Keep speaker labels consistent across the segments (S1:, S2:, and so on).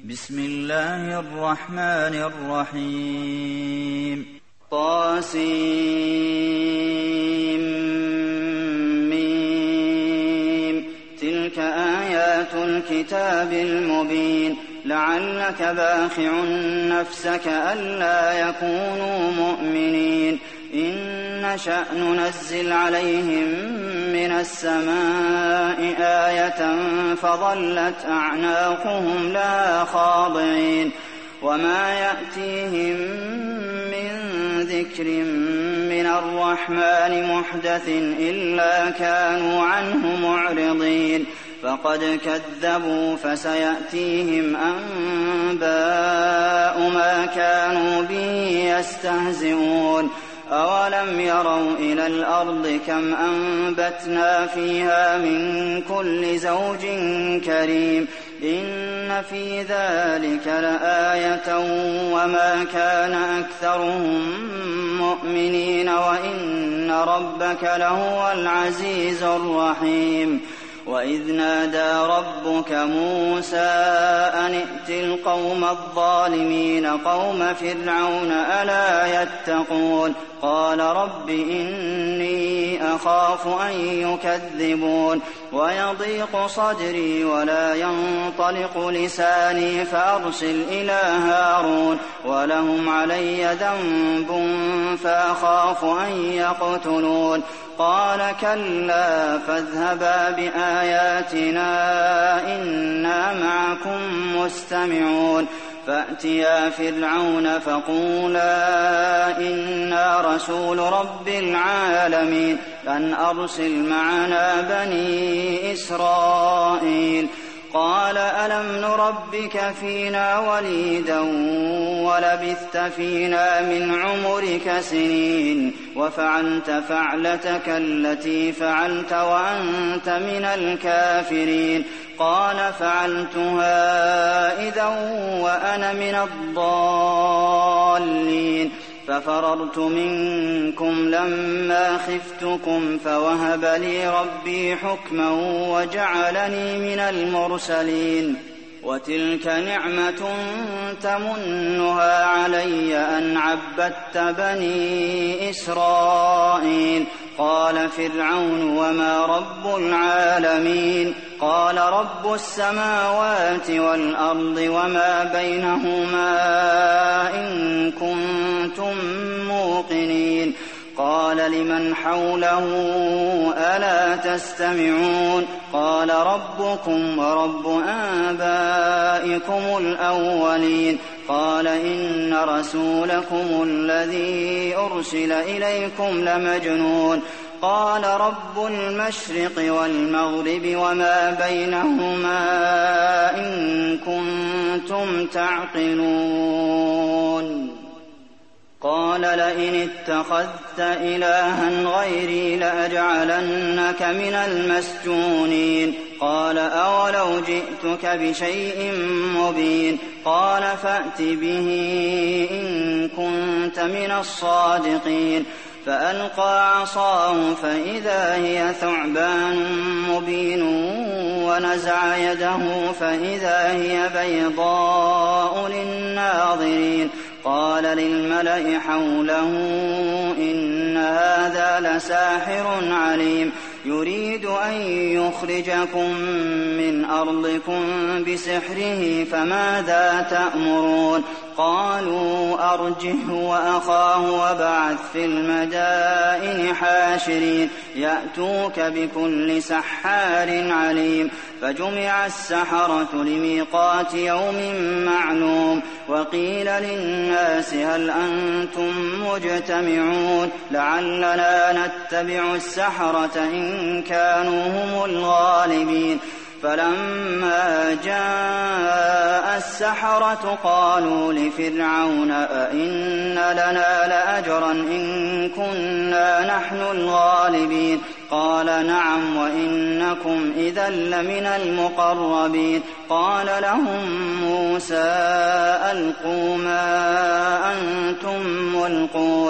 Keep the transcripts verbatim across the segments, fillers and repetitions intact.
S1: بسم الله الرحمن الرحيم. طاسيم تلك آيات الكتاب المبين لعلك باخع نفسك ألا يكونوا مؤمنين إن نشأ ننزل عليهم من السماء آية فظلت أعناقهم لها خاضعين وما يأتيهم من ذكر من الرحمن محدث إلا كانوا عنه معرضين فقد كذبوا فسيأتيهم أنباء ما كانوا به يستهزئون أولم يروا إلى الأرض كم أنبتنا فيها من كل زوج كريم إن في ذلك لآية وما كان أكثرهم مؤمنين وإن ربك لهو العزيز الرحيم. وإذ نادى ربك موسى أن ائت القوم الظالمين قوم فرعون ألا يتقون قال رب إني أخاف أن يكذبون ويضيق صدري ولا ينطلق لساني فأرسل إلى هارون ولهم علي ذنب فأخاف أن يقتلون قال كلا فاذهبا بآياتنا إنا معكم مستمعون فأتيا فرعون فقولا إنا رسول رب العالمين أن أرسل معنا بني إسرائيل قال ألم نربك فينا وليدا ولبثت فينا من عمرك سنين وفعلت فعلتك التي فعلت وأنت من الكافرين قال فعلتها إذا وأنا من الضالين ففررت منكم لما خفتكم فوهب لي ربي حكما وجعلني من المرسلين وتلك نعمة تمنها علي أن عبدت بني إسرائيل قال فرعون وما رب العالمين قال رب السماوات والأرض وما بينهما إن كنتم موقنين قال لمن حوله ألا تستمعون قال ربكم ورب آبائكم الأولين قال إن رسولكم الذي أرسل إليكم لمجنون قال رب المشرق والمغرب وما بينهما إن كنتم تعقلون قال لئن اتخذت إلها غيري لأجعلنك من المسجونين قال أولو جئتك بشيء مبين قال فأت به إن كنت من الصادقين فألقى عصاه فإذا هي ثعبان مبين ونزع يده فإذا هي بيضاء للناظرين قال للملأ حوله إن هذا لساحر عليم يريد أن يخرجكم من أرضكم بسحره فماذا تأمرون قالوا أرجه وأخاه وابعث في المدائن حاشرين يأتوك بكل سحار عليم فجمع السحرة لميقات يوم معلوم وقيل للناس هل أنتم مجتمعون لعلنا نتبع السحرة إن كانوا هم الغالبين فلما جاء السحرة قالوا لفرعون أئن لنا لأجرا إن كنا نحن الغالبين قال نعم وإنكم إذا لمن المقربين قال لهم موسى ألقوا ما أنتم ملقون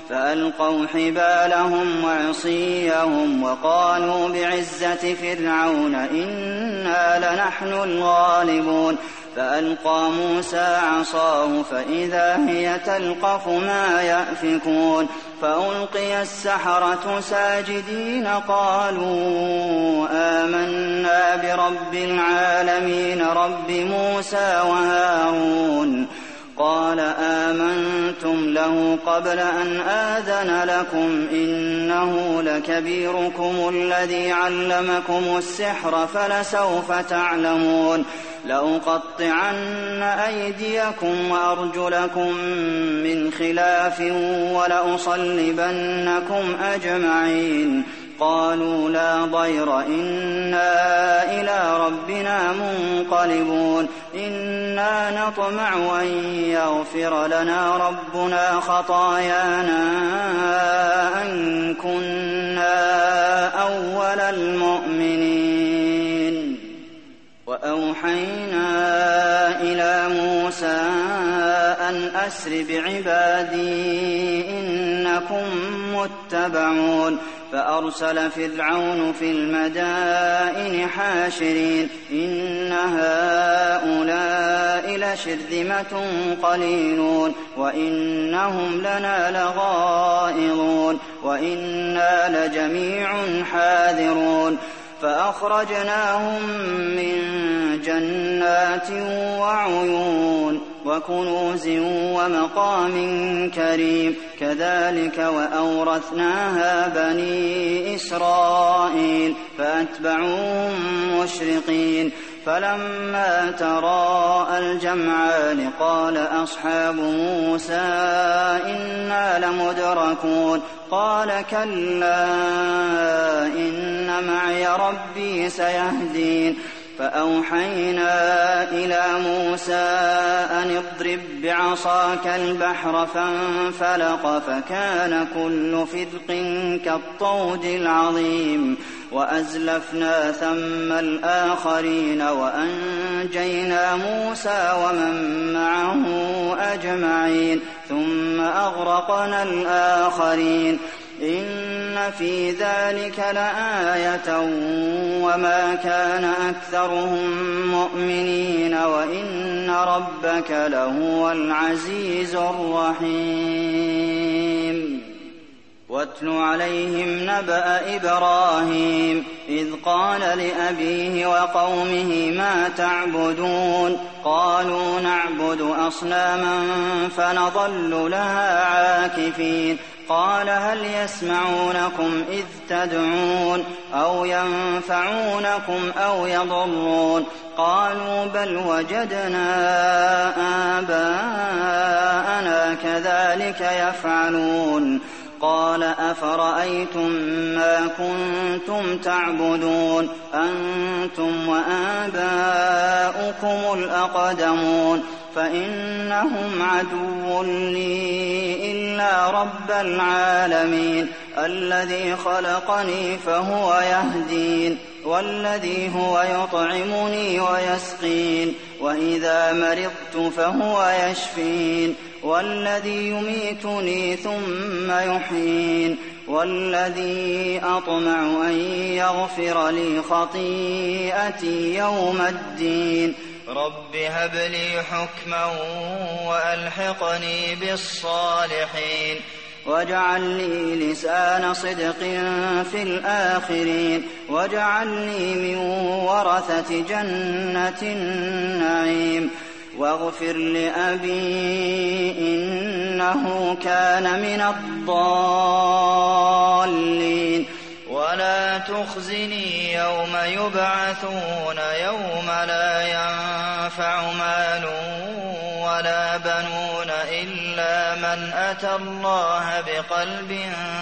S1: فألقوا حبالهم وعصيهم وقالوا بعزة فرعون إنا لنحن الغالبون فألقى موسى عصاه فإذا هي تلقف ما يأفكون فألقي السحرة ساجدين قالوا آمنا برب العالمين رب موسى وهارون قال آمنتم له قبل أن آذن لكم إنه لكبيركم الذي علمكم السحر فلسوف تعلمون لأقطعن أيديكم وأرجلكم من خلاف ولأصلبنكم أجمعين قالوا لا ضير إنا إلى ربنا منقلبون إنا نطمع أن يغفر لنا ربنا خطايانا أن كنا أول المؤمنين وأوحينا إلى موسى أن أسر بعبادي إنكم متبعون فأرسل فرعون في المدائن حاشرين إن هؤلاء لشرذمة قليلون وإنهم لنا لغائظون وإنا لجميع حاذرون فأخرجناهم من جنات وعيون وكنوز ومقام كريم كذلك وأورثناها بني إسرائيل فأتبعوهم مشرقين فلما تراءى الجمعان قال أصحاب موسى إنا لمدركون قال كلا إن معي ربي سيهدين فأوحينا إلى موسى أن اضرب بعصاك البحر فانفلق فكان كل فرق كالطود العظيم وأزلفنا ثم الآخرين وأنجينا موسى ومن معه أجمعين ثم أغرقنا الآخرين إن في ذلك لآية وما كان أكثرهم مؤمنين وإن ربك لهو العزيز الرحيم واتل عليهم نبأ إبراهيم إذ قال لأبيه وقومه ما تعبدون قالوا نعبد أصناما فنظل لها عاكفين قال هل يسمعونكم إذ تدعون أو ينفعونكم أو يضرون قالوا بل وجدنا آباءنا كذلك يفعلون قال أفرأيتم ما كنتم تعبدون أنتم وآباؤكم الأقدمون فإنهم عدو لي إلا رب العالمين الذي خلقني فهو يهدين والذي هو يطعمني ويسقين وإذا مرضت فهو يشفين والذي يميتني ثم يحيين والذي أطمع أن يغفر لي خطيئتي يوم الدين رب هب لي حكما وألحقني بالصالحين واجعل لي لسان صدق في الآخرين واجعلني من ورثة جنة النعيم واغفر لأبي إنه كان من الضالين ولا تخزني يوم يبعثون يوم لا ينفع مال ولا بنون إلا من أتى الله بقلب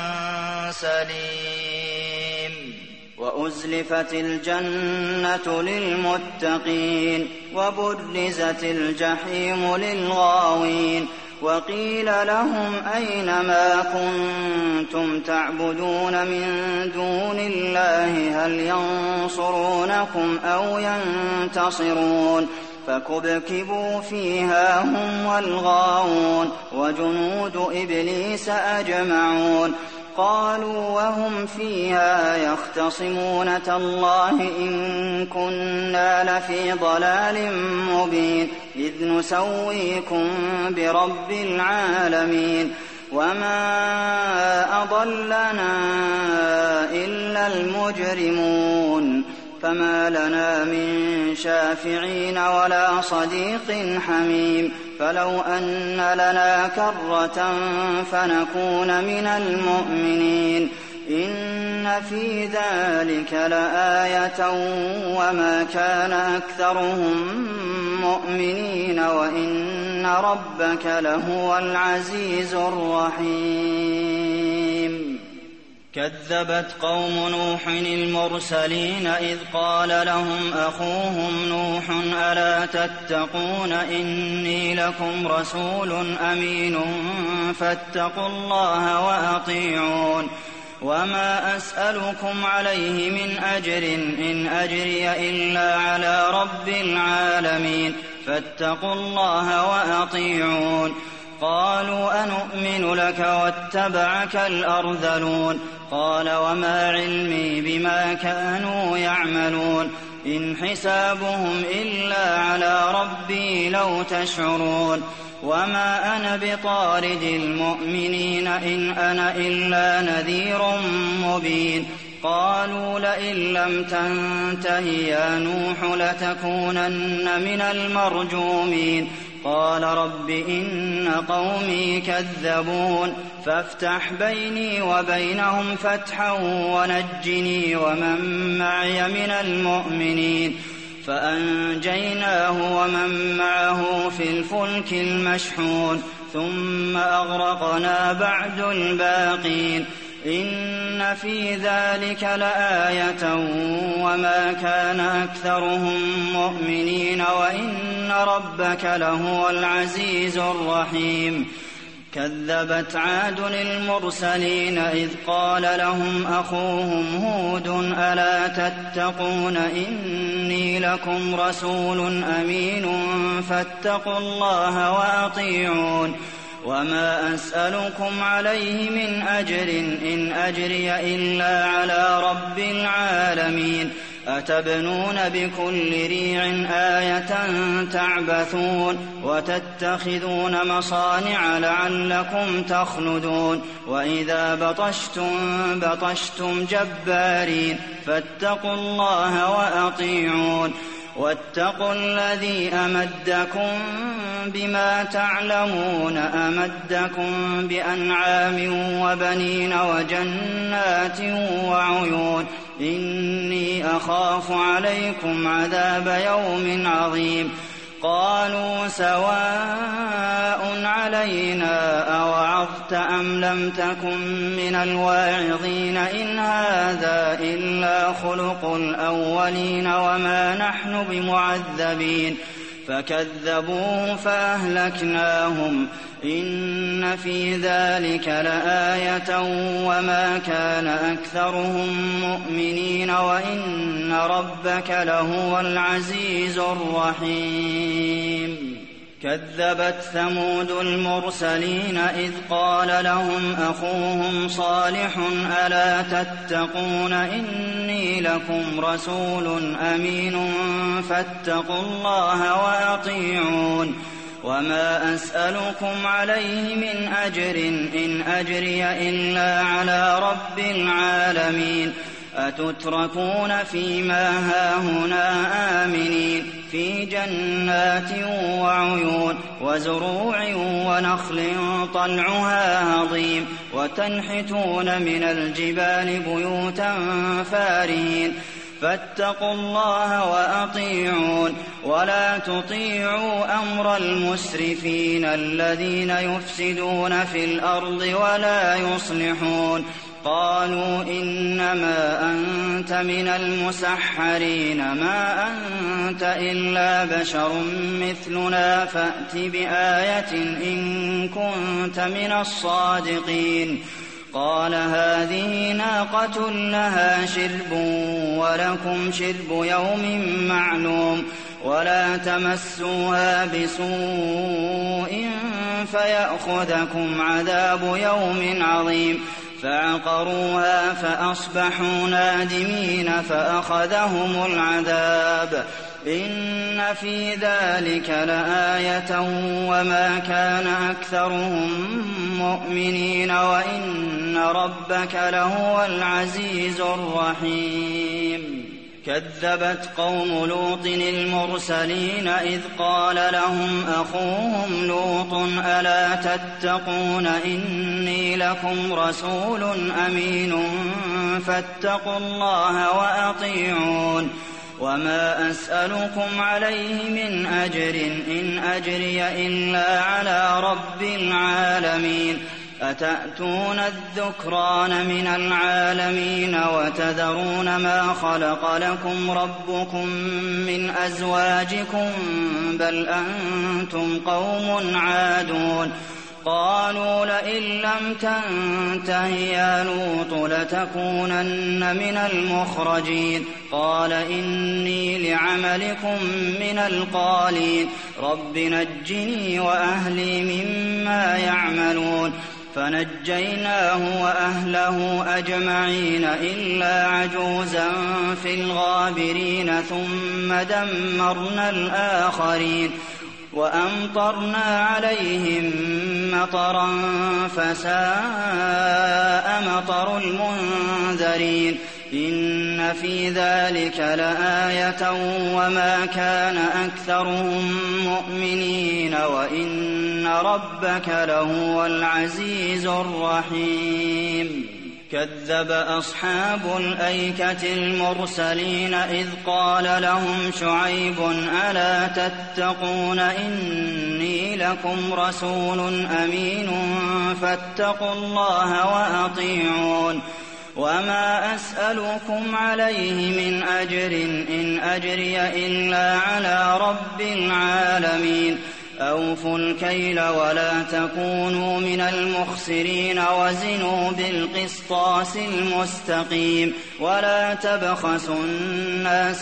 S1: سليم وأزلفت الجنة للمتقين وبرزت الجحيم للغاوين وقيل لهم أين ما كنتم تعبدون من دون الله هل ينصرونكم أو ينتصرون فكبكبوا فيها هم والغاوون وجنود إبليس أجمعون قالوا وهم فيها يختصمون تالله إن كنا لفي ضلال مبين إذ نسويكم برب العالمين وما أضلنا إلا المجرمون فما لنا من شافعين ولا صديق حميم فلو أن لنا كرة فنكون من المؤمنين إن في ذلك لآية وما كان أكثرهم مؤمنين وإن ربك لهو العزيز الرحيم كذبت قوم نوح المرسلين إذ قال لهم أخوهم نوح ألا تتقون إني لكم رسول أمين فاتقوا الله وأطيعون وما أسألكم عليه من أجر إن أجري إلا على رب العالمين فاتقوا الله وأطيعون قالوا أنؤمن لك واتبعك الأرذلون قال وما علمي بما كانوا يعملون إن حسابهم إلا على ربي لو تشعرون وما أنا بطارد المؤمنين إن أنا إلا نذير مبين قالوا لئن لم تنته يا نوح لتكونن من المرجومين قال رب إن قومي كذبون فافتح بيني وبينهم فتحا ونجني ومن معي من المؤمنين فأنجيناه ومن معه في الفلك المشحون ثم أغرقنا بعد الباقين إن في ذلك لآية وما كان أكثرهم مؤمنين وإن ربك لهو العزيز الرحيم كذبت عاد المرسلين إذ قال لهم أخوهم هود ألا تتقون إني لكم رسول أمين فاتقوا الله وأطيعون وما أسألكم عليه من أجر إن أجري إلا على رب العالمين أتبنون بكل ريع آية تعبثون وتتخذون مصانع لعلكم تخلدون وإذا بطشتم بطشتم جبارين فاتقوا الله وأطيعون واتقوا الذي أمدكم بما تعلمون أمدكم بأنعام وبنين وجنات وعيون إني أخاف عليكم عذاب يوم عظيم قالوا سواء علينا أوعظت أم لم تكن من الواعظين إن هذا إلا خلق الأولين وما نحن بمعذبين فكذبوه فأهلكناهم إن في ذلك لآية وما كان أكثرهم مؤمنين وإن ربك لهو العزيز الرحيم كذبت ثمود المرسلين إذ قال لهم أخوهم صالح ألا تتقون إني لكم رسول أمين فاتقوا الله وأطيعون وما أسألكم عليه من أجر إن أجري إلا على رب العالمين أتتركون فيما هاهنا آمنين في جنات وعيون وزروع ونخل طلعها هضيم وتنحتون من الجبال بيوتا فارهين فاتقوا الله وأطيعون ولا تطيعوا أمر المسرفين الذين يفسدون في الأرض ولا يصلحون قالوا إنما أنت من المسحرين ما أنت إلا بشر مثلنا فأت بآية إن كنت من الصادقين قال هذه ناقة لها شرب ولكم شرب يوم معلوم ولا تمسوها بسوء فيأخذكم عذاب يوم عظيم فعقروها فأصبحوا نادمين فأخذهم العذاب إن في ذلك لآية وما كان أكثرهم مؤمنين وإن ربك لهو العزيز الرحيم كذبت قوم لوط المرسلين إذ قال لهم أخوهم لوط ألا تتقون إني لكم رسول أمين فاتقوا الله وأطيعون وما أسألكم عليه من أجر إن أجري إلا على رب العالمين أتأتون الذكران من العالمين وتذرون ما خلق لكم ربكم من أزواجكم بل أنتم قوم عادون قالوا لئن لم تنته يا لوط لتكونن من المخرجين قال إني لعملكم من القالين رب نجني وأهلي مما يعملون فنجيناه وأهله أجمعين إلا عجوزا في الغابرين ثم دمرنا الآخرين وأمطرنا عليهم مطرا فساء مطر المنذرين إن في ذلك لآية وما كان أكثرهم مؤمنين وإن ربك لهو العزيز الرحيم كذب أصحاب الأيكة المرسلين إذ قال لهم شعيب ألا تتقون إني لكم رسول أمين فاتقوا الله وأطيعون وما أسألكم عليه من أجر إن أجري إلا على رب العالمين أوفوا الكيل ولا تكونوا من المخسرين وزنوا بالقسطاس المستقيم ولا تبخسوا الناس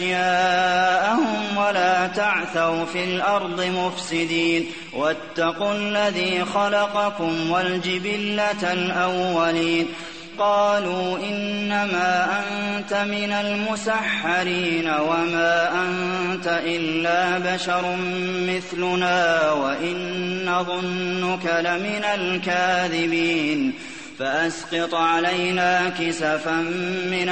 S1: أشياءهم ولا تعثوا في الأرض مفسدين واتقوا الذي خلقكم والجبلة الأولين قالوا إنما أنت من المسحرين وما أنت إلا بشر مثلنا وإن نظنك لمن الكاذبين فأسقط علينا كسفا من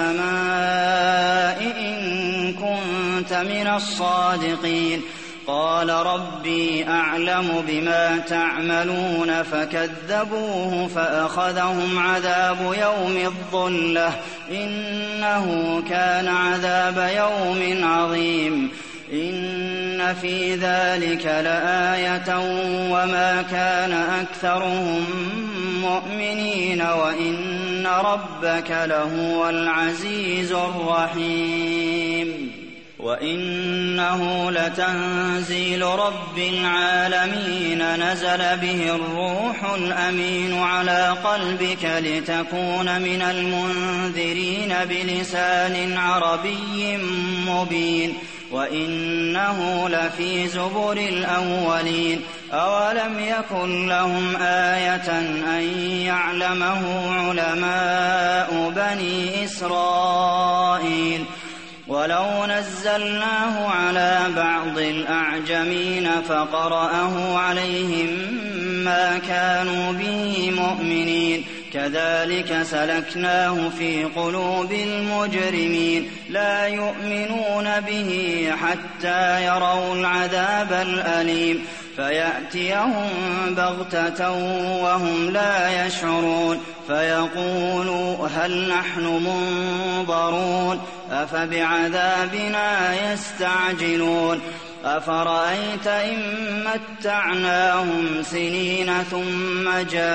S1: السماء إن كنت من الصادقين قال ربي أعلم بما تعملون فكذبوه فأخذهم عذاب يوم الظلة إنه كان عذاب يوم عظيم إن في ذلك لآية وما كان أكثرهم مؤمنين وإن ربك لهو العزيز الرحيم وإنه لتنزيل رب العالمين نزل به الروح الأمين على قلبك لتكون من المنذرين بلسان عربي مبين وإنه لفي زبر الأولين أولم يكن لهم آية أن يعلمه علماء بني إسرائيل ولو نزلناه على بعض الأعجمين فقرأه عليهم ما كانوا به مؤمنين كذلك سلكناه في قلوب المجرمين لا يؤمنون به حتى يروا العذاب الأليم فيأتيهم بغتة وهم لا يشعرون فيقولوا هل نحن منظرون أفبعذابنا يستعجلون أفرأيت إن متعناهم سنين ثم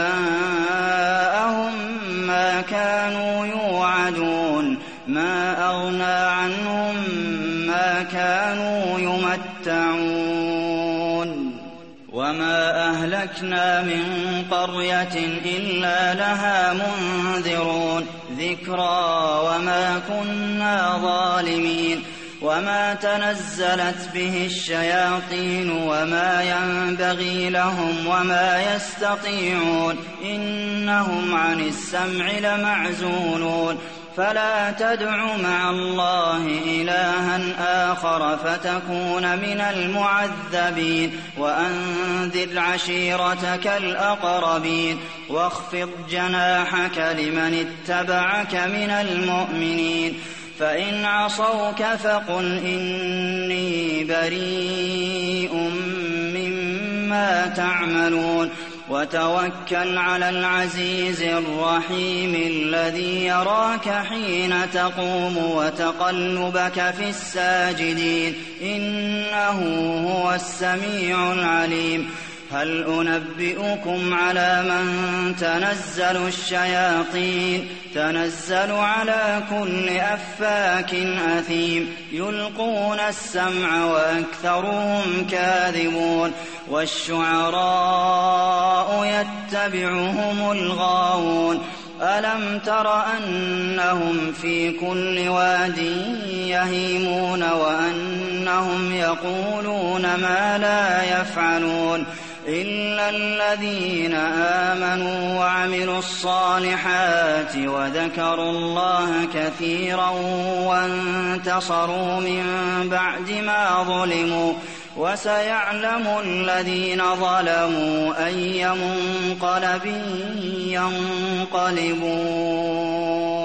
S1: جاءهم ما كانوا يوعدون ما أغنى عنهم ما كانوا يمتعون وما أهلكنا من قرية إلا لها منذرون ذكرى وما كنا ظالمين وما تنزلت به الشياطين وما ينبغي لهم وما يستطيعون إنهم عن السمع لمعزولون فلا تدع مع الله إلها آخر فتكون من المعذبين وأنذر عشيرتك الأقربين واخفض جناحك لمن اتبعك من المؤمنين فإن عصوك فقل إني بريء مما تعملون وتوكل على العزيز الرحيم الذي يراك حين تقوم وتقلبك في الساجدين إنه هو السميع العليم هل أنبئكم على من تنزل الشياطين تنزل على كل أفاك أثيم يلقون السمع وأكثرهم كاذبون والشعراء يتبعهم الغاوون ألم تر أنهم في كل واد يهيمون وأنهم يقولون ما لا يفعلون إلا الذين آمنوا وعملوا الصالحات وذكروا الله كثيرا وانتصروا من بعد ما ظلموا وسيعلم الذين ظلموا أي منقلب ينقلبون